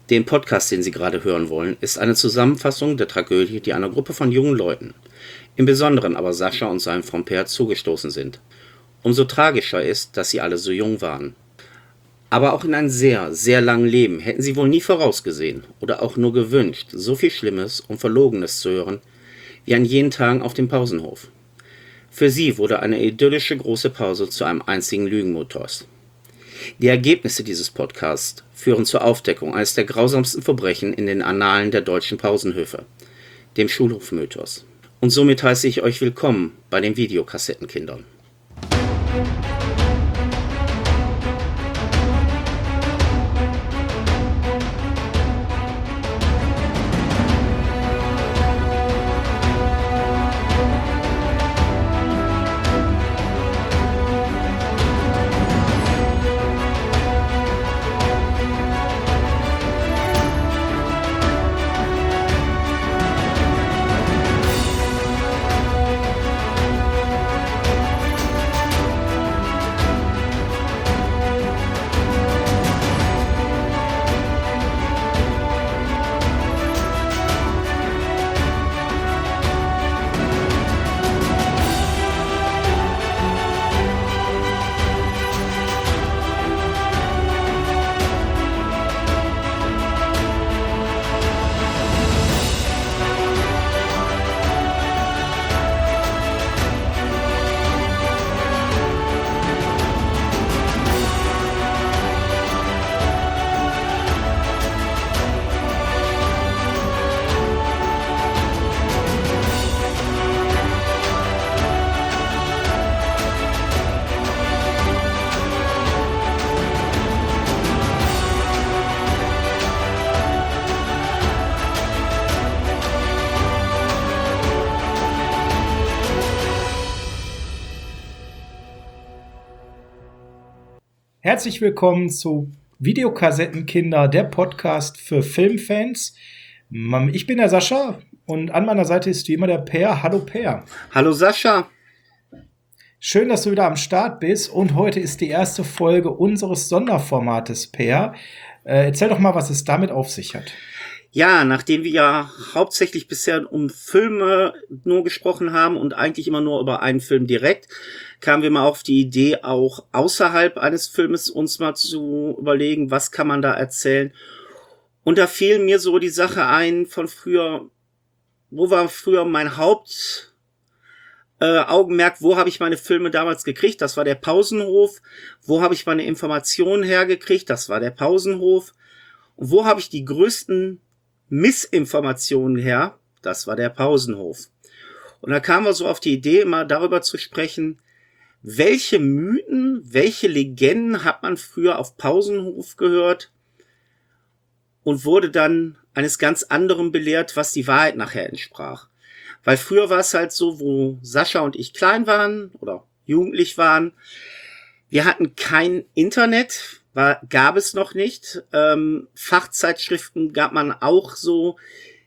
Den Podcast, den Sie gerade hören wollen, ist eine Zusammenfassung der Tragödie, die einer Gruppe von jungen Leuten, im Besonderen aber Sascha und seinem Fromper, zugestoßen sind. Umso tragischer ist, dass sie alle so jung waren. Aber auch in einem sehr, sehr langen Leben hätten sie wohl nie vorausgesehen oder auch nur gewünscht, so viel Schlimmes und Verlogenes zu hören, wie an jenen Tagen auf dem Pausenhof. Für sie wurde eine idyllische große Pause zu einem einzigen Lügenmythos. Die Ergebnisse dieses Podcasts führen zur Aufdeckung eines der grausamsten Verbrechen in den Annalen der deutschen Pausenhöfe, dem Schulhofmythos. Und somit heiße ich euch willkommen bei den Videokassettenkindern. Herzlich willkommen zu Videokassettenkinder, der Podcast für Filmfans. Ich bin der Sascha und an meiner Seite ist wie immer der Per. Hallo Per. Hallo Sascha. Schön, dass du wieder am Start bist und heute ist die erste Folge unseres Sonderformates, Per. Erzähl doch mal, was es damit auf sich hat. Ja, nachdem wir ja hauptsächlich bisher um Filme nur gesprochen haben und eigentlich immer nur über einen Film direkt, kamen wir mal auf die Idee, auch außerhalb eines Filmes uns mal zu überlegen, was kann man da erzählen. Und da fiel mir so die Sache ein von früher, wo war früher mein Augenmerk, wo habe ich meine Filme damals gekriegt? Das war der Pausenhof. Wo habe ich meine Informationen hergekriegt? Das war der Pausenhof. Und wo habe ich die größten Missinformationen her? Das war der Pausenhof. Und da kamen wir so auf die Idee, mal darüber zu sprechen, welche Mythen, welche Legenden hat man früher auf Pausenhof gehört und wurde dann eines ganz anderen belehrt, was die Wahrheit nachher entsprach. Weil früher war es halt so, wo Sascha und ich klein waren oder jugendlich waren, wir hatten kein Internet, gab es noch nicht. Fachzeitschriften gab man auch so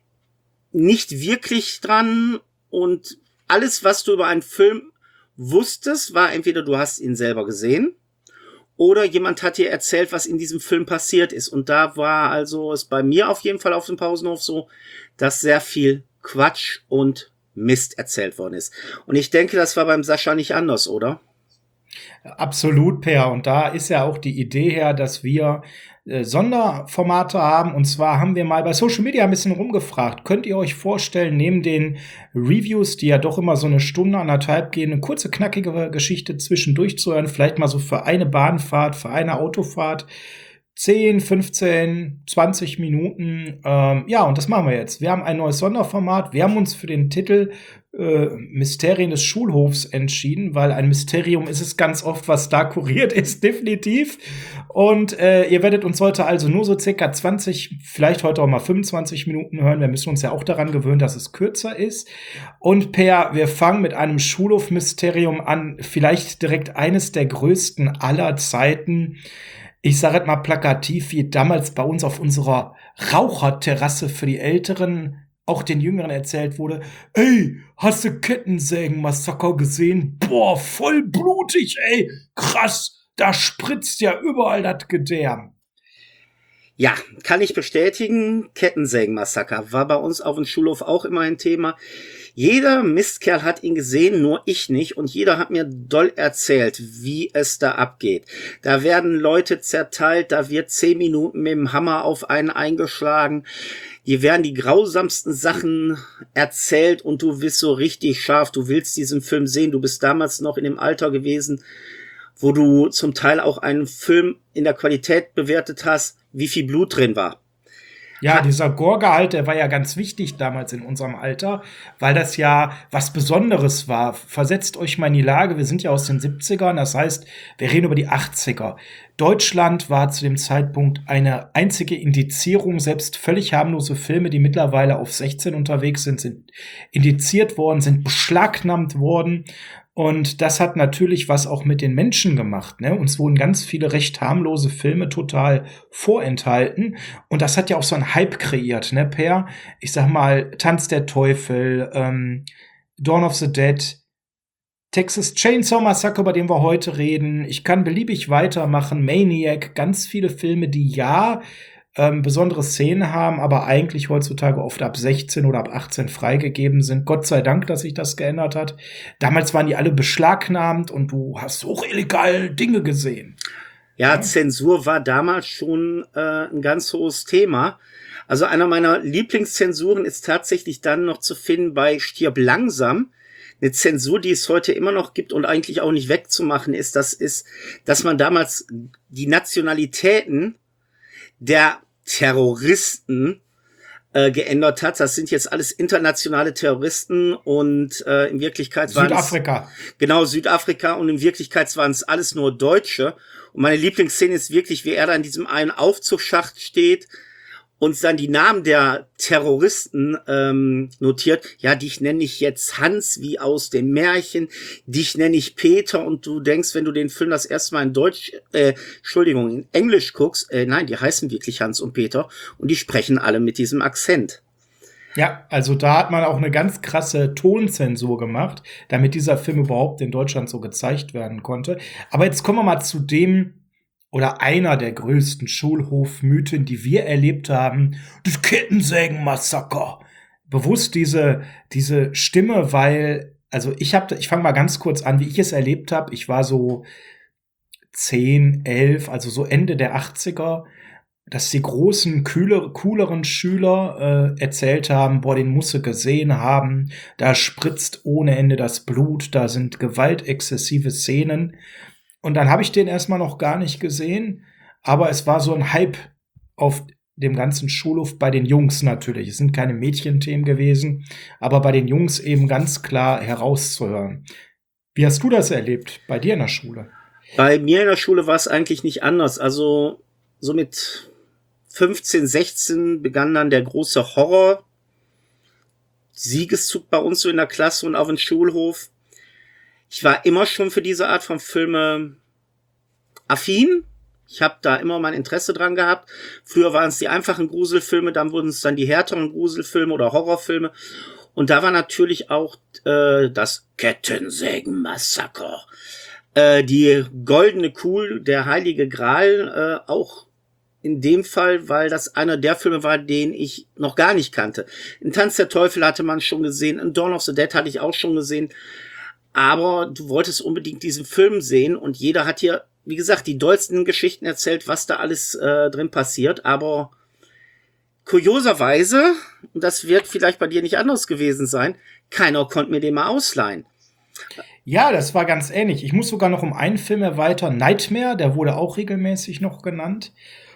nicht wirklich dran und alles, was du über einen Film wusstest, war entweder du hast ihn selber gesehen oder jemand hat dir erzählt, was in diesem Film passiert ist. Und da war also es bei mir auf jeden Fall auf dem Pausenhof so, dass sehr viel Quatsch und Mist erzählt worden ist. Und ich denke, das war beim Sascha nicht anders, oder? Absolut, Per. Und da ist ja auch die Idee her, dass wir Sonderformate haben. Und zwar haben wir mal bei Social Media ein bisschen rumgefragt. Könnt ihr euch vorstellen, neben den Reviews, die ja doch immer so eine Stunde, anderthalb gehen, eine kurze, knackige Geschichte zwischendurch zu hören, vielleicht mal so für eine Bahnfahrt, für eine Autofahrt, 10, 15, 20 Minuten. Ja, und das machen wir jetzt. Wir haben ein neues Sonderformat. Wir haben uns für den Titel Mysterien des Schulhofs entschieden, weil ein Mysterium ist es ganz oft, was da kuriert ist, definitiv. Und ihr werdet uns heute also nur so circa 20, vielleicht heute auch mal 25 Minuten hören. Wir müssen uns ja auch daran gewöhnen, dass es kürzer ist. Und Per, wir fangen mit einem Schulhof-Mysterium an. Vielleicht direkt eines der größten aller Zeiten. Ich sage mal plakativ, wie damals bei uns auf unserer Raucherterrasse für die Älteren auch den Jüngeren erzählt wurde, ey, hast du Kettensägen-Massaker gesehen? Boah, voll blutig, ey, krass, da spritzt ja überall das Gedärm. Ja, kann ich bestätigen. Kettensägenmassaker war bei uns auf dem Schulhof auch immer ein Thema. Jeder Mistkerl hat ihn gesehen, nur ich nicht. Und jeder hat mir doll erzählt, wie es da abgeht. Da werden Leute zerteilt, da wird 10 Minuten mit dem Hammer auf einen eingeschlagen. Hier werden die grausamsten Sachen erzählt und du bist so richtig scharf. Du willst diesen Film sehen. Du bist damals noch in dem Alter gewesen, wo du zum Teil auch einen Film in der Qualität bewertet hast, wie viel Blut drin war. Ja, dieser Gore-Gehalt, der war ja ganz wichtig damals in unserem Alter, weil das ja was Besonderes war. Versetzt euch mal in die Lage, wir sind ja aus den 70ern, das heißt, wir reden über die 80er. Deutschland war zu dem Zeitpunkt eine einzige Indizierung, selbst völlig harmlose Filme, die mittlerweile auf 16 unterwegs sind, sind indiziert worden, sind beschlagnahmt worden. Und das hat natürlich was auch mit den Menschen gemacht, ne? Uns wurden ganz viele recht harmlose Filme total vorenthalten. Und das hat ja auch so einen Hype kreiert, ne, Per? Ich sag mal, Tanz der Teufel, Dawn of the Dead, Texas Chainsaw Massacre, über den wir heute reden. Ich kann beliebig weitermachen. Maniac, ganz viele Filme, die besondere Szenen haben, aber eigentlich heutzutage oft ab 16 oder ab 18 freigegeben sind. Gott sei Dank, dass sich das geändert hat. Damals waren die alle beschlagnahmt und du hast hochillegal Dinge gesehen. Ja, Zensur war damals schon ein ganz hohes Thema. Also einer meiner Lieblingszensuren ist tatsächlich dann noch zu finden bei Stirb langsam. Eine Zensur, die es heute immer noch gibt und eigentlich auch nicht wegzumachen ist, dass man damals die Nationalitäten der Terroristen geändert hat. Das sind jetzt alles internationale Terroristen und in Wirklichkeit waren Südafrika. Genau, Südafrika, und in Wirklichkeit waren es alles nur Deutsche. Und meine Lieblingsszene ist wirklich, wie er da in diesem einen Aufzugsschacht steht und dann die Namen der Terroristen notiert. Ja, dich nenne ich jetzt Hans, wie aus dem Märchen. Dich nenne ich Peter. Und du denkst, wenn du den Film das erste Mal in Englisch guckst, nein, die heißen wirklich Hans und Peter. Und die sprechen alle mit diesem Akzent. Ja, also da hat man auch eine ganz krasse Tonzensur gemacht, damit dieser Film überhaupt in Deutschland so gezeigt werden konnte. Aber jetzt kommen wir mal zu dem oder einer der größten Schulhofmythen, die wir erlebt haben, das Kettensägenmassaker. Bewusst diese Stimme, weil, also ich fange mal ganz kurz an, wie ich es erlebt habe. Ich war so 10, 11, also so Ende der 80er, dass die großen, cooleren Schüler erzählt haben, boah, den musst du gesehen haben, da spritzt ohne Ende das Blut, da sind gewaltexzessive Szenen. Und dann habe ich den erstmal noch gar nicht gesehen, aber es war so ein Hype auf dem ganzen Schulhof, bei den Jungs natürlich. Es sind keine Mädchenthemen gewesen, aber bei den Jungs eben ganz klar herauszuhören. Wie hast du das erlebt bei dir in der Schule? Bei mir in der Schule war es eigentlich nicht anders. Also so mit 15, 16 begann dann der große Horror-Siegeszug bei uns so in der Klasse und auf dem Schulhof. Ich war immer schon für diese Art von Filme affin. Ich habe da immer mein Interesse dran gehabt. Früher waren es die einfachen Gruselfilme, dann wurden es dann die härteren Gruselfilme oder Horrorfilme. Und da war natürlich auch das Kettensägenmassaker, die goldene Kuh, der heilige Gral, auch in dem Fall, weil das einer der Filme war, den ich noch gar nicht kannte. In Tanz der Teufel hatte man schon gesehen, in Dawn of the Dead hatte ich auch schon gesehen. Aber du wolltest unbedingt diesen Film sehen und jeder hat hier, wie gesagt, die dollsten Geschichten erzählt, was da alles drin passiert. Aber kurioserweise, und das wird vielleicht bei dir nicht anders gewesen sein, keiner konnte mir den mal ausleihen. Ja, das war ganz ähnlich. Ich muss sogar noch um einen Film erweitern. Nightmare, der wurde auch regelmäßig noch genannt.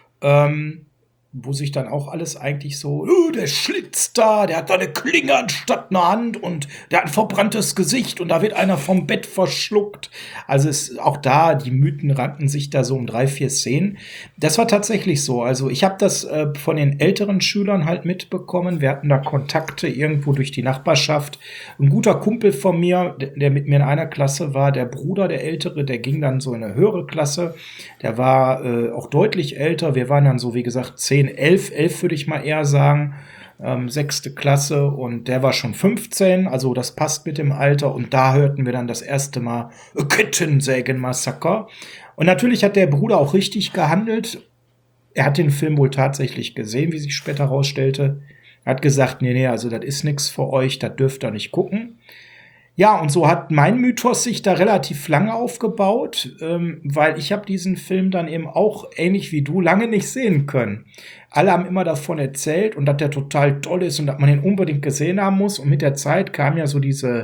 Wo sich dann auch alles eigentlich so, der Schlitz da, der hat da eine Klinge anstatt einer Hand und der hat ein verbranntes Gesicht und da wird einer vom Bett verschluckt. Also auch da, die Mythen ranken sich da so um 3, 4 Szenen. Das war tatsächlich so. Also ich habe das von den älteren Schülern halt mitbekommen. Wir hatten da Kontakte irgendwo durch die Nachbarschaft. Ein guter Kumpel von mir, der mit mir in einer Klasse war, der Bruder, der Ältere, der ging dann so in eine höhere Klasse. Der war auch deutlich älter. Wir waren dann so, wie gesagt, 10, 11 würde ich mal eher sagen, 6. Klasse, und der war schon 15, also das passt mit dem Alter, und da hörten wir dann das erste Mal Kettensägenmassaker. Und natürlich hat der Bruder auch richtig gehandelt. Er hat den Film wohl tatsächlich gesehen, wie sich später herausstellte. Er hat gesagt, nee, also das ist nix für euch, das dürft ihr nicht gucken. Ja, und so hat mein Mythos sich da relativ lange aufgebaut, weil ich habe diesen Film dann eben auch, ähnlich wie du, lange nicht sehen können. Alle haben immer davon erzählt und dass der total toll ist und dass man ihn unbedingt gesehen haben muss. Und mit der Zeit kam ja so diese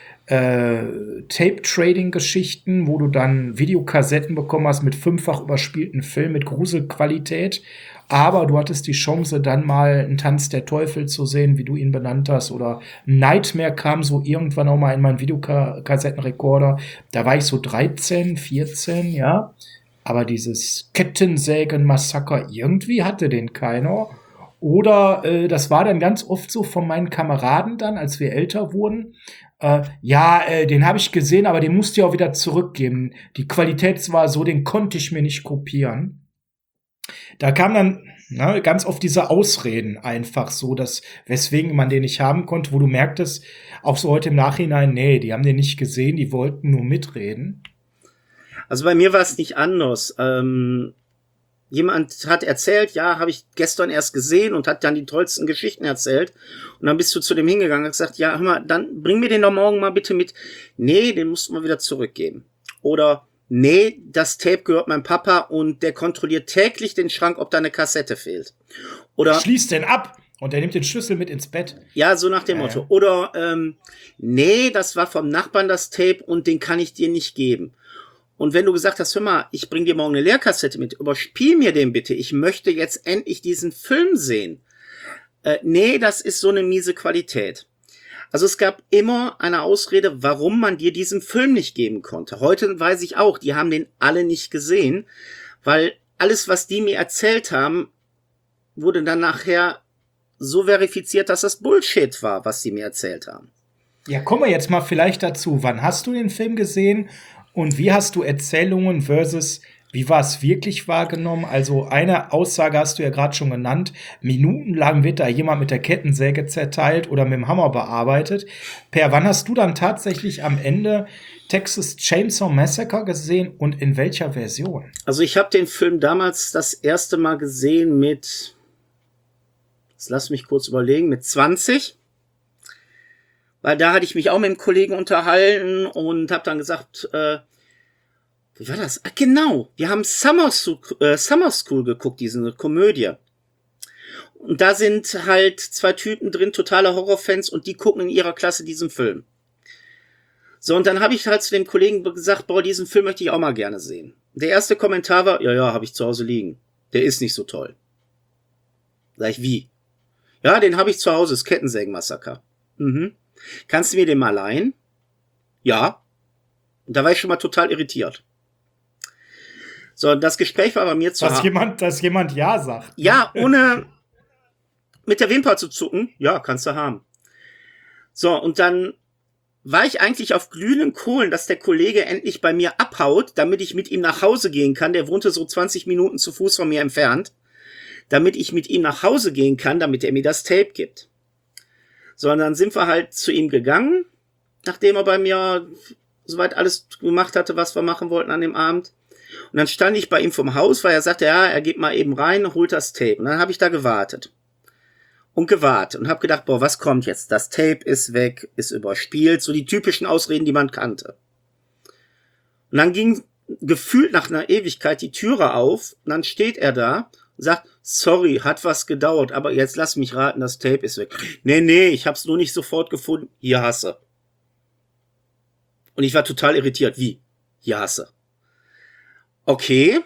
Tape-Trading-Geschichten, wo du dann Videokassetten bekommen hast mit 5-fach überspielten Filmen mit Gruselqualität. Aber du hattest die Chance, dann mal einen Tanz der Teufel zu sehen, wie du ihn benannt hast. Oder Nightmare kam so irgendwann auch mal in meinen Videokassettenrekorder. Da war ich so 13, 14, ja. Aber dieses Kettensägen-Massaker, irgendwie hatte den keiner. Oder das war dann ganz oft so von meinen Kameraden dann, als wir älter wurden. Den habe ich gesehen, aber den musste ich auch wieder zurückgeben. Die Qualität war so, den konnte ich mir nicht kopieren. Da kam dann ganz oft diese Ausreden einfach so, dass weswegen man den nicht haben konnte, wo du merktest, auch so heute im Nachhinein, nee, die haben den nicht gesehen, die wollten nur mitreden. Also bei mir war es nicht anders. Jemand hat erzählt, ja, habe ich gestern erst gesehen und hat dann die tollsten Geschichten erzählt. Und dann bist du zu dem hingegangen und gesagt, ja, hör mal, dann bring mir den doch morgen mal bitte mit. Nee, den musst du mal wieder zurückgeben. Oder nee, das Tape gehört meinem Papa und der kontrolliert täglich den Schrank, ob da eine Kassette fehlt. Oder schließt den ab und der nimmt den Schlüssel mit ins Bett. Ja, so nach dem Motto. Oder nee, das war vom Nachbarn das Tape und den kann ich dir nicht geben. Und wenn du gesagt hast, hör mal, ich bring dir morgen eine Leerkassette mit, überspiel mir den bitte, ich möchte jetzt endlich diesen Film sehen. Nee, das ist so eine miese Qualität. Also es gab immer eine Ausrede, warum man dir diesen Film nicht geben konnte. Heute weiß ich auch, die haben den alle nicht gesehen, weil alles, was die mir erzählt haben, wurde dann nachher so verifiziert, dass das Bullshit war, was die mir erzählt haben. Ja, kommen wir jetzt mal vielleicht dazu. Wann hast du den Film gesehen und wie hast du Erzählungen versus wie war es wirklich wahrgenommen? Also eine Aussage hast du ja gerade schon genannt. Minutenlang wird da jemand mit der Kettensäge zerteilt oder mit dem Hammer bearbeitet. Per, wann hast du dann tatsächlich am Ende Texas Chainsaw Massacre gesehen und in welcher Version? Also ich habe den Film damals das erste Mal gesehen mit, jetzt lass mich kurz überlegen, mit 20. Weil da hatte ich mich auch mit einem Kollegen unterhalten und habe dann gesagt, wie war das? Ach, genau, wir haben Summer School geguckt, diese Komödie. Und da sind halt 2 Typen drin, totale Horrorfans, und die gucken in ihrer Klasse diesen Film. So, und dann habe ich halt zu dem Kollegen gesagt, boah, diesen Film möchte ich auch mal gerne sehen. Der erste Kommentar war, ja, habe ich zu Hause liegen. Der ist nicht so toll. Sag ich, wie? Ja, den habe ich zu Hause, das Kettensägen-Massaker. Mhm. Kannst du mir den mal leihen? Ja. Und da war ich schon mal total irritiert. So, das Gespräch war bei mir zu Hause. Dass jemand ja sagt. Ja, ohne mit der Wimper zu zucken. Ja, kannst du haben. So, und dann war ich eigentlich auf glühenden Kohlen, dass der Kollege endlich bei mir abhaut, damit ich mit ihm nach Hause gehen kann. Der wohnte so 20 Minuten zu Fuß von mir entfernt. Damit ich mit ihm nach Hause gehen kann, damit er mir das Tape gibt. So, und dann sind wir halt zu ihm gegangen, nachdem er bei mir soweit alles gemacht hatte, was wir machen wollten an dem Abend. Und dann stand ich bei ihm vom Haus, weil er sagte, ja, er geht mal eben rein, holt das Tape. Und dann habe ich da gewartet. Und habe gedacht, boah, was kommt jetzt? Das Tape ist weg, ist überspielt, so die typischen Ausreden, die man kannte. Und dann ging gefühlt nach einer Ewigkeit die Türe auf, und dann steht er da und sagt, sorry, hat was gedauert, aber jetzt lass mich raten, das Tape ist weg. Nee, ich hab's nur nicht sofort gefunden. Hier hasse. Und ich war total irritiert. Wie? Hier hasse. Okay.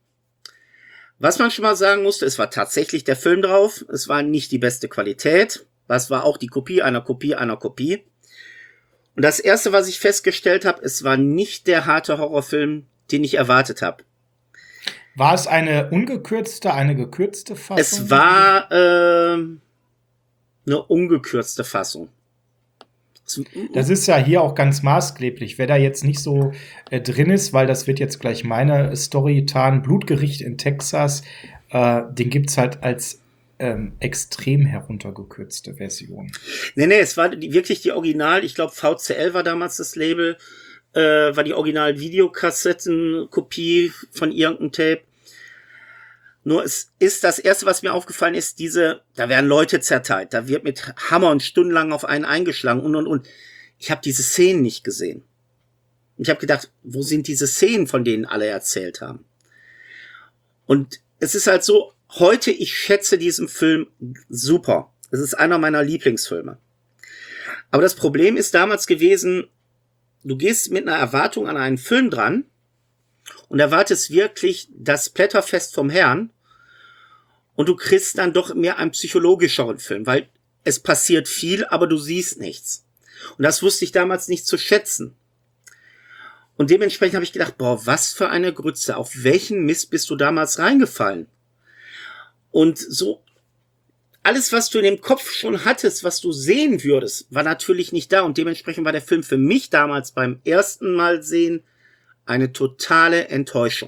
Was man schon mal sagen musste, es war tatsächlich der Film drauf. Es war nicht die beste Qualität. Es war auch die Kopie einer Kopie einer Kopie. Und das erste, was ich festgestellt habe, es war nicht der harte Horrorfilm, den ich erwartet habe. War es eine ungekürzte, eine gekürzte Fassung? Es war eine ungekürzte Fassung. Das ist ja hier auch ganz maßgeblich. Wer da jetzt nicht so drin ist, weil das wird jetzt gleich meine Story tarnen, Blutgericht in Texas, den gibt's halt als extrem heruntergekürzte Version. Nee, es war wirklich die Original, ich glaube VCL war damals das Label, war die Original-Videokassetten-Kopie von irgendeinem Tape. Nur es ist das Erste, was mir aufgefallen ist, da werden Leute zerteilt, da wird mit Hammern stundenlang auf einen eingeschlagen und. Ich habe diese Szenen nicht gesehen. Ich habe gedacht, wo sind diese Szenen, von denen alle erzählt haben? Und es ist halt so, heute, ich schätze diesen Film super. Es ist einer meiner Lieblingsfilme. Aber das Problem ist damals gewesen, du gehst mit einer Erwartung an einen Film dran und erwartest wirklich das Blätterfest vom Herrn und du kriegst dann doch mehr einen psychologischeren Film, weil es passiert viel, aber du siehst nichts. Und das wusste ich damals nicht zu schätzen. Und dementsprechend habe ich gedacht, boah, was für eine Grütze, auf welchen Mist bist du damals reingefallen? Und so, alles, was du in dem Kopf schon hattest, was du sehen würdest, war natürlich nicht da. Und dementsprechend war der Film für mich damals beim ersten Mal sehen eine totale Enttäuschung.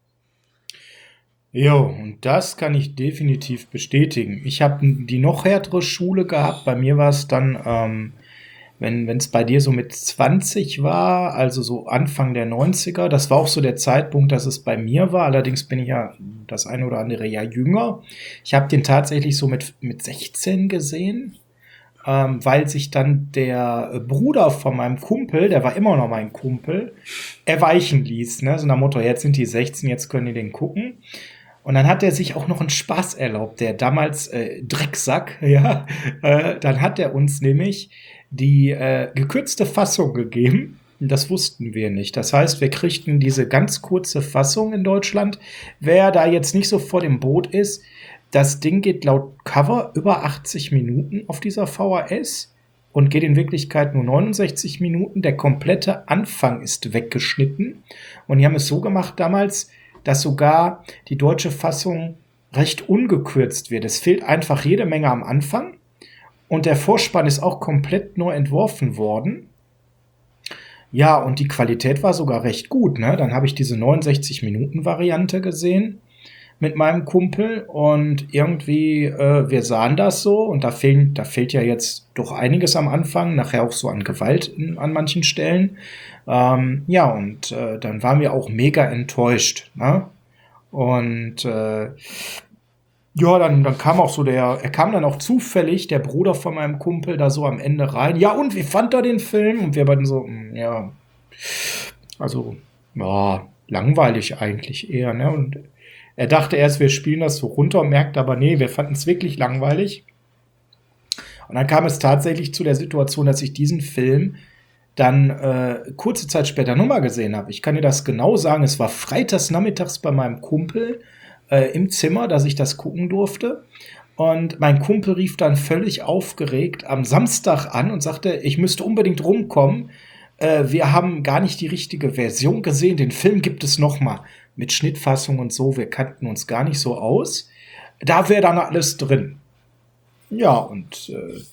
Jo, und das kann ich definitiv bestätigen. Ich habe die noch härtere Schule gehabt. Bei mir war es dann, wenn es bei dir so mit 20 war, also so Anfang der 90er, das war auch so der Zeitpunkt, dass es bei mir war. Allerdings bin ich ja das eine oder andere Jahr jünger. Ich habe den tatsächlich so mit 16 gesehen, weil sich dann der Bruder von meinem Kumpel, der war immer noch mein Kumpel, erweichen ließ. Ne? So nach dem Motto, jetzt sind die 16, jetzt können die den gucken. Und dann hat er sich auch noch einen Spaß erlaubt, der damals Drecksack, ja, dann hat er uns nämlich die gekürzte Fassung gegeben. Das wussten wir nicht. Das heißt, wir kriegten diese ganz kurze Fassung in Deutschland. Wer da jetzt nicht so vor dem Boot ist, das Ding geht laut Cover über 80 Minuten auf dieser VHS und geht in Wirklichkeit nur 69 Minuten. Der komplette Anfang ist weggeschnitten. Und die haben es so gemacht damals, dass sogar die deutsche Fassung recht ungekürzt wird. Es fehlt einfach jede Menge am Anfang und der Vorspann ist auch komplett neu entworfen worden. Ja, und die Qualität war sogar recht gut, ne? Dann habe ich diese 69-Minuten-Variante gesehen mit meinem Kumpel und irgendwie, wir sahen das so und da fehlt ja jetzt doch einiges am Anfang, nachher auch so an Gewalt an manchen Stellen. Ja, und dann waren wir auch mega enttäuscht, ne? Und ja, dann kam auch so er kam dann auch zufällig, der Bruder von meinem Kumpel, da so am Ende rein. Ja, und wie fand er den Film? Und wir beiden so, ja, also, ja, langweilig eigentlich eher, ne? Und er dachte erst, wir spielen das so runter, merkt aber, nee, wir fanden es wirklich langweilig. Und dann kam es tatsächlich zu der Situation, dass ich diesen Film dann kurze Zeit später nochmal gesehen habe. Ich kann dir das genau sagen, es war freitags nachmittags bei meinem Kumpel im Zimmer, dass ich das gucken durfte. Und mein Kumpel rief dann völlig aufgeregt am Samstag an und sagte, ich müsste unbedingt rumkommen. Wir haben gar nicht die richtige Version gesehen. Den Film gibt es nochmal mit Schnittfassung und so. Wir kannten uns gar nicht so aus. Da wäre dann alles drin. Ja, und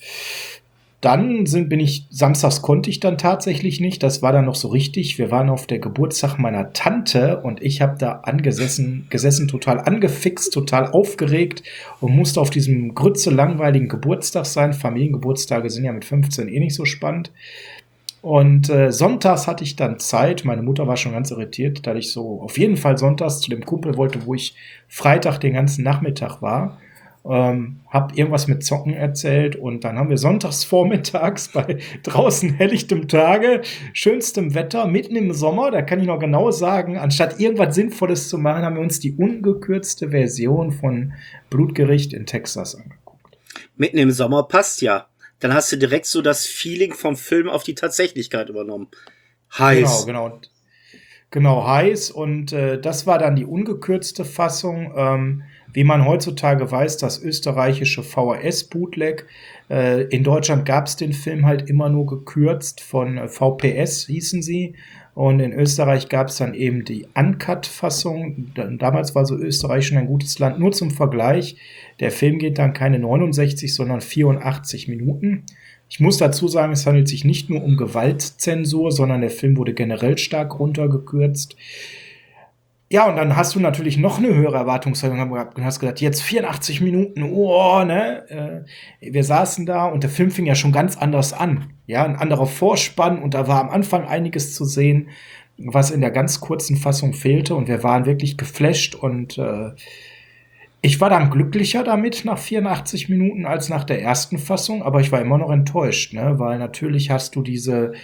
dann samstags konnte ich dann tatsächlich nicht. Das war dann noch so richtig. Wir waren auf der Geburtstag meiner Tante und ich habe da gesessen, total angefixt, total aufgeregt und musste auf diesem langweiligen Geburtstag sein. Familiengeburtstage sind ja mit 15 eh nicht so spannend. Und sonntags hatte ich dann Zeit. Meine Mutter war schon ganz irritiert, da ich so auf jeden Fall sonntags zu dem Kumpel wollte, wo ich Freitag den ganzen Nachmittag war. Hab irgendwas mit Zocken erzählt und dann haben wir sonntags vormittags bei draußen helllichtem Tage, schönstem Wetter, mitten im Sommer, da kann ich noch genau sagen, anstatt irgendwas Sinnvolles zu machen, haben wir uns die ungekürzte Version von Blutgericht in Texas angeguckt. Mitten im Sommer passt ja. Dann hast du direkt so das Feeling vom Film auf die Tatsächlichkeit übernommen. Heiß. Genau, heiß. Und das war dann die ungekürzte Fassung. Wie man heutzutage weiß, das österreichische VHS-Bootleg. In Deutschland gab es den Film halt immer nur gekürzt von VPS, hießen sie. Und in Österreich gab es dann eben die Uncut-Fassung. Damals war so Österreich schon ein gutes Land. Nur zum Vergleich, der Film geht dann keine 69, sondern 84 Minuten. Ich muss dazu sagen, es handelt sich nicht nur um Gewaltzensur, sondern der Film wurde generell stark runtergekürzt. Ja, und dann hast du natürlich noch eine höhere Erwartungshaltung gehabt und hast gedacht, jetzt 84 Minuten, oh, ne? Wir saßen da und der Film fing ja schon ganz anders an. Ja, ein anderer Vorspann und da war am Anfang einiges zu sehen, was in der ganz kurzen Fassung fehlte und wir waren wirklich geflasht und Ich war dann glücklicher damit nach 84 Minuten als nach der ersten Fassung, aber ich war immer noch enttäuscht, ne? Weil natürlich hast du diese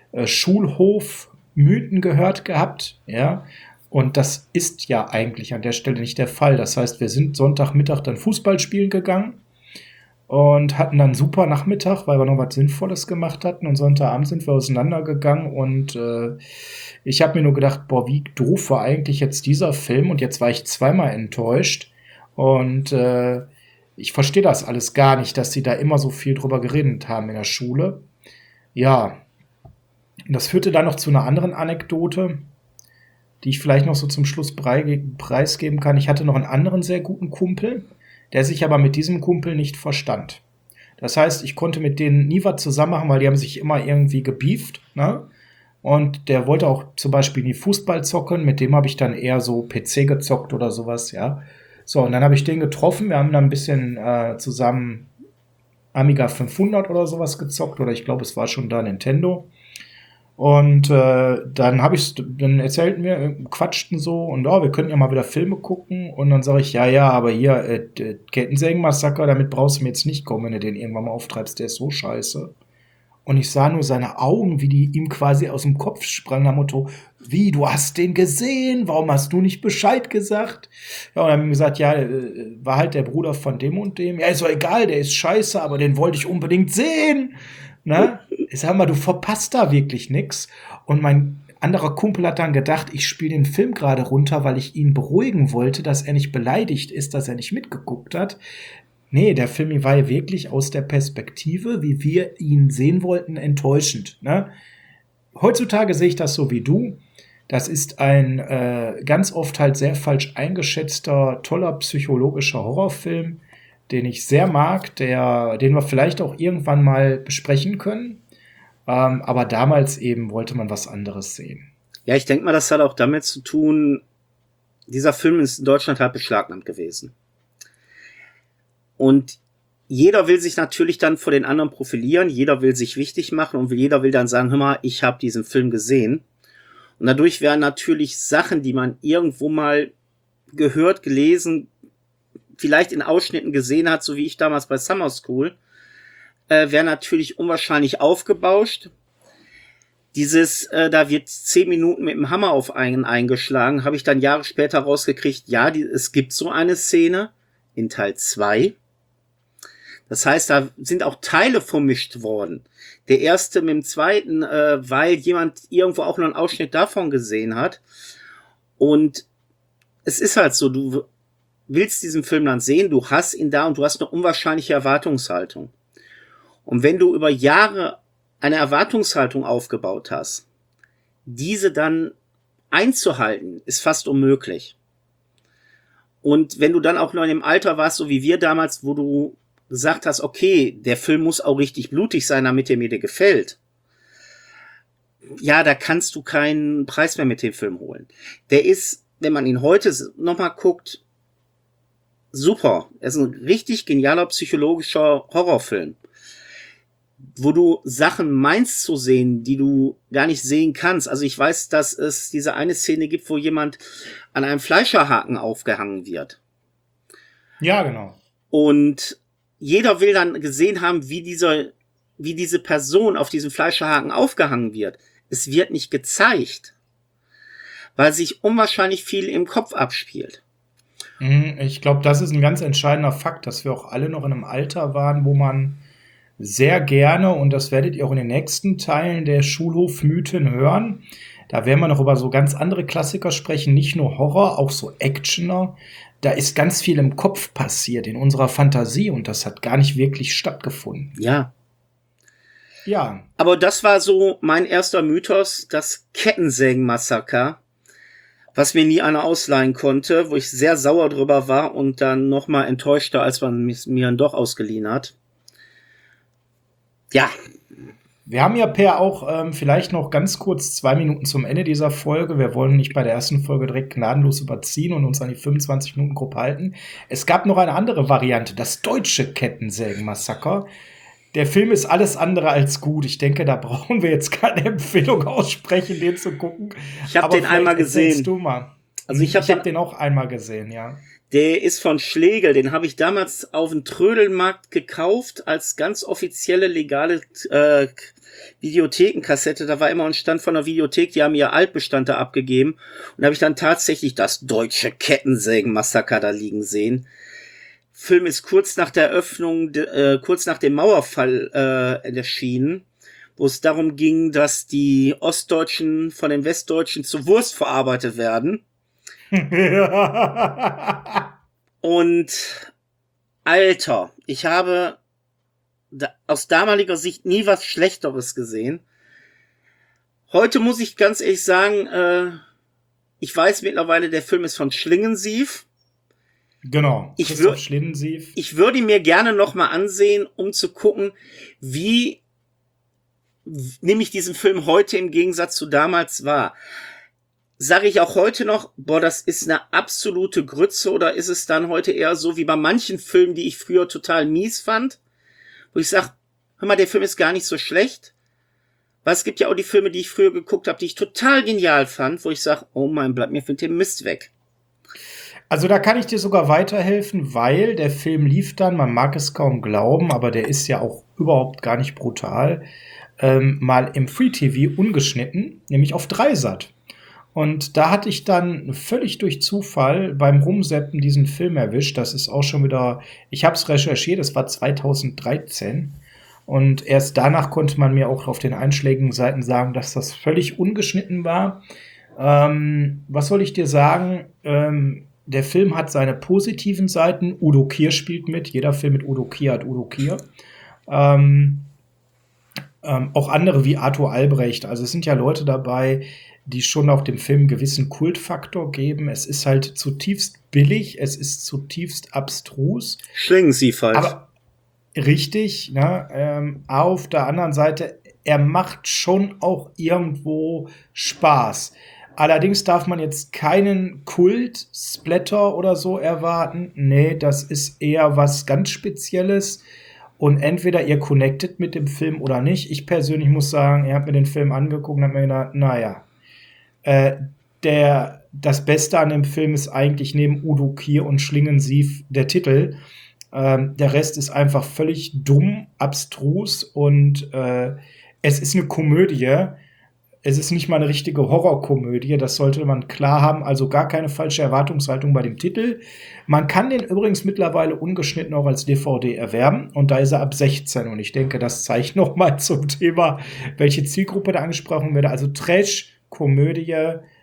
Schulhof-Mythen gehört gehabt, ja. Und das ist ja eigentlich an der Stelle nicht der Fall. Das heißt, wir sind Sonntagmittag dann Fußball spielen gegangen und hatten dann super Nachmittag, weil wir noch was Sinnvolles gemacht hatten. Und Sonntagabend sind wir auseinandergegangen und ich habe mir nur gedacht, boah, wie doof war eigentlich jetzt dieser Film? Und jetzt war ich zweimal enttäuscht. Und ich verstehe das alles gar nicht, dass sie da immer so viel drüber geredet haben in der Schule. Ja, das führte dann noch zu einer anderen Anekdote, die ich vielleicht noch so zum Schluss preisgeben kann. Ich hatte noch einen anderen sehr guten Kumpel, der sich aber mit diesem Kumpel nicht verstand. Das heißt, ich konnte mit denen nie was zusammen machen, weil die haben sich immer irgendwie gebieft, ne? Und der wollte auch zum Beispiel nie Fußball zocken, mit dem habe ich dann eher so PC gezockt oder sowas, ja. So, und dann habe ich den getroffen, wir haben dann ein bisschen zusammen Amiga 500 oder sowas gezockt, oder ich glaube, es war schon da Nintendo. Und dann erzählten wir, quatschten so und wir könnten ja mal wieder Filme gucken. Und dann sage ich, ja, aber hier, Kettensägen-Massaker, damit brauchst du mir jetzt nicht kommen, wenn du den irgendwann mal auftreibst, der ist so scheiße. Und ich sah nur seine Augen, wie die ihm quasi aus dem Kopf sprangen, nach Motto, wie, du hast den gesehen? Warum hast du nicht Bescheid gesagt? Ja, und dann haben wir gesagt, ja, war halt der Bruder von dem und dem. Ja, ist doch egal, der ist scheiße, aber den wollte ich unbedingt sehen. Ne? Ich sag mal, du verpasst da wirklich nix. Und mein anderer Kumpel hat dann gedacht, ich spiele den Film gerade runter, weil ich ihn beruhigen wollte, dass er nicht beleidigt ist, dass er nicht mitgeguckt hat. Nee, der Film war ja wirklich aus der Perspektive, wie wir ihn sehen wollten, enttäuschend. Ne? Heutzutage sehe ich das so wie du. Das ist ein ganz oft halt sehr falsch eingeschätzter, toller psychologischer Horrorfilm, den ich sehr mag, den wir vielleicht auch irgendwann mal besprechen können. Aber damals eben wollte man was anderes sehen. Ja, ich denke mal, das hat auch damit zu tun, dieser Film ist in Deutschland halt beschlagnahmt gewesen. Und jeder will sich natürlich dann vor den anderen profilieren, jeder will sich wichtig machen und jeder will dann sagen, hör mal, ich habe diesen Film gesehen. Und dadurch werden natürlich Sachen, die man irgendwo mal gehört, gelesen, vielleicht in Ausschnitten gesehen hat, so wie ich damals bei Summer School, wäre natürlich unwahrscheinlich aufgebauscht. Da wird 10 Minuten mit dem Hammer auf einen eingeschlagen, habe ich dann Jahre später rausgekriegt, ja, es gibt so eine Szene in Teil 2. Das heißt, da sind auch Teile vermischt worden. Der erste mit dem zweiten, weil jemand irgendwo auch noch einen Ausschnitt davon gesehen hat. Und es ist halt so, du willst diesen Film dann sehen, du hast ihn da und du hast eine unwahrscheinliche Erwartungshaltung. Und wenn du über Jahre eine Erwartungshaltung aufgebaut hast, diese dann einzuhalten, ist fast unmöglich. Und wenn du dann auch noch in dem Alter warst, so wie wir damals, wo du gesagt hast, okay, der Film muss auch richtig blutig sein, damit er mir gefällt. Ja, da kannst du keinen Preis mehr mit dem Film holen. Der ist, wenn man ihn heute nochmal guckt, super. Er ist ein richtig genialer psychologischer Horrorfilm, wo du Sachen meinst zu sehen, die du gar nicht sehen kannst. Also ich weiß, dass es diese eine Szene gibt, wo jemand an einem Fleischerhaken aufgehangen wird. Ja, genau. Und jeder will dann gesehen haben, wie diese Person auf diesem Fleischerhaken aufgehangen wird. Es wird nicht gezeigt, weil sich unwahrscheinlich viel im Kopf abspielt. Ich glaube, das ist ein ganz entscheidender Fakt, dass wir auch alle noch in einem Alter waren, wo man sehr gerne, und das werdet ihr auch in den nächsten Teilen der Schulhof-Mythen hören, da werden wir noch über so ganz andere Klassiker sprechen, nicht nur Horror, auch so Actioner. Da ist ganz viel im Kopf passiert, in unserer Fantasie, und das hat gar nicht wirklich stattgefunden. Ja. Ja. Aber das war so mein erster Mythos, das Kettensägen-Massaker, was mir nie einer ausleihen konnte, wo ich sehr sauer drüber war und dann nochmal enttäuschter, als man mir dann doch ausgeliehen hat. Ja. Wir haben ja, Per, auch vielleicht noch ganz kurz 2 Minuten zum Ende dieser Folge. Wir wollen nicht bei der ersten Folge direkt gnadenlos überziehen und uns an die 25 Minuten grob halten. Es gab noch eine andere Variante, das deutsche Kettensägen-Massaker. Der Film ist alles andere als gut. Ich denke, da brauchen wir jetzt keine Empfehlung aussprechen, den zu gucken. Ich habe den einmal gesehen. Du mal. Also ich habe den auch einmal gesehen, ja. Der ist von Schlegel, den habe ich damals auf dem Trödelmarkt gekauft, als ganz offizielle, legale Videothekenkassette. Da war immer ein Stand von der Videothek, die haben ihr Altbestand da abgegeben. Und da habe ich dann tatsächlich das deutsche Kettensägen-Massaker da liegen sehen. Film ist kurz nach der Eröffnung, kurz nach dem Mauerfall erschienen, wo es darum ging, dass die Ostdeutschen von den Westdeutschen zu Wurst verarbeitet werden. Und Alter, ich habe aus damaliger Sicht nie was Schlechteres gesehen. Heute muss ich ganz ehrlich sagen, ich weiß mittlerweile, der Film ist von Schlingensief. Genau, Schlingensief. Ich würde ihn mir gerne noch mal ansehen, um zu gucken, wie nehme ich diesen Film heute im Gegensatz zu damals wahr. Sage ich auch heute noch, boah, das ist eine absolute Grütze, oder ist es dann heute eher so wie bei manchen Filmen, die ich früher total mies fand, wo ich sage, hör mal, der Film ist gar nicht so schlecht. Weil es gibt ja auch die Filme, die ich früher geguckt habe, die ich total genial fand, wo ich sage, oh mein, bleib mir für den Mist weg. Also da kann ich dir sogar weiterhelfen, weil der Film lief dann, man mag es kaum glauben, aber der ist ja auch überhaupt gar nicht brutal, mal im Free TV ungeschnitten, nämlich auf Dreisat. Und da hatte ich dann völlig durch Zufall beim Rumseppen diesen Film erwischt. Das ist auch schon wieder, ich habe es recherchiert, das war 2013. Und erst danach konnte man mir auch auf den einschlägigen Seiten sagen, dass das völlig ungeschnitten war. Was soll ich dir sagen? Der Film hat seine positiven Seiten. Udo Kier spielt mit. Jeder Film mit Udo Kier hat Udo Kier. Auch andere wie Arthur Albrecht. Also es sind ja Leute dabei, die schon auch dem Film einen gewissen Kultfaktor geben. Es ist halt zutiefst billig, es ist zutiefst abstrus. Schlingensief halt. Aber richtig, ne? Auf der anderen Seite, er macht schon auch irgendwo Spaß. Allerdings darf man jetzt keinen Kult-Splatter oder so erwarten. Nee, das ist eher was ganz Spezielles. Und entweder ihr connectet mit dem Film oder nicht. Ich persönlich muss sagen, ihr habt mir den Film angeguckt und habt mir gedacht, naja, das Beste an dem Film ist eigentlich neben Udo Kier und Schlingensief der Titel. Der Rest ist einfach völlig dumm, abstrus und es ist eine Komödie. Es ist nicht mal eine richtige Horrorkomödie, das sollte man klar haben, also gar keine falsche Erwartungshaltung bei dem Titel. Man kann den übrigens mittlerweile ungeschnitten auch als DVD erwerben und da ist er ab 16 und ich denke, das zeigt noch mal zum Thema, welche Zielgruppe da angesprochen wird. Also Trash, Komödie,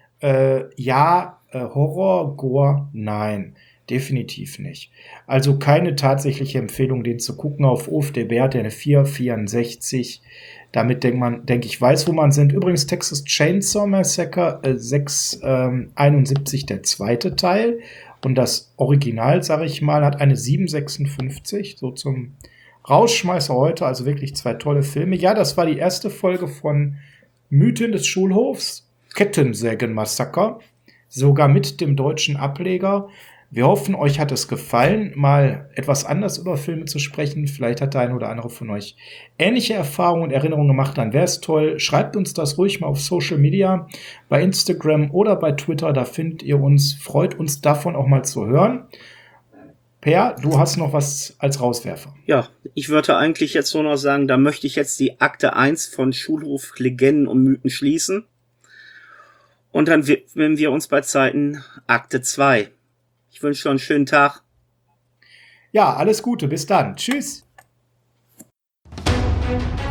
Horror, Gore, nein, definitiv nicht. Also keine tatsächliche Empfehlung, den zu gucken. Auf OFDB hat er eine 4,64. Damit denke ich, weiß, wo man sind. Übrigens Texas Chainsaw Massacre 6,71 der zweite Teil. Und das Original, sage ich mal, hat eine 7,56. So zum Rausschmeißer heute. Also wirklich zwei tolle Filme. Ja, das war die erste Folge von Mythen des Schulhofs. Kettensägen-Massaker. Sogar mit dem deutschen Ableger. Wir hoffen, euch hat es gefallen, mal etwas anders über Filme zu sprechen. Vielleicht hat der eine oder andere von euch ähnliche Erfahrungen und Erinnerungen gemacht, dann wäre es toll. Schreibt uns das ruhig mal auf Social Media, bei Instagram oder bei Twitter, da findet ihr uns. Freut uns davon auch mal zu hören. Per, du hast noch was als Rauswerfer. Ja, ich würde eigentlich jetzt nur noch sagen, da möchte ich jetzt die Akte 1 von Schulhof Legenden und Mythen schließen. Und dann widmen wir uns bei Zeiten Akte 2. Ich wünsche noch einen schönen Tag. Ja, alles Gute. Bis dann. Tschüss.